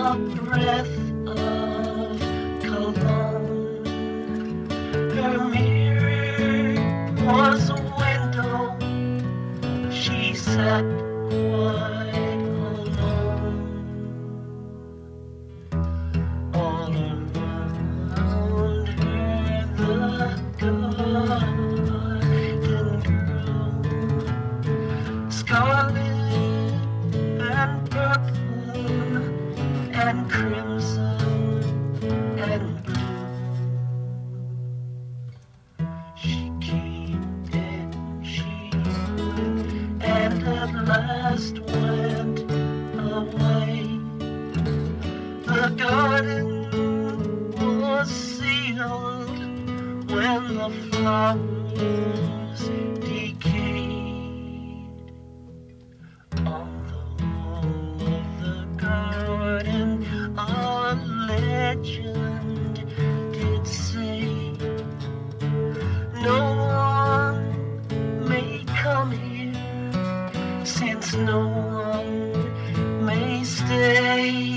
a breath of cologne. Her mirror was a window. She sat quite alone. All around her the garden grew, scarlet and purple and crimson and blue. She came and she went, and at last went away. The garden was sealed when the flowers decayed. On the wall of the garden a legend did say, no one may come here, since no one may stay.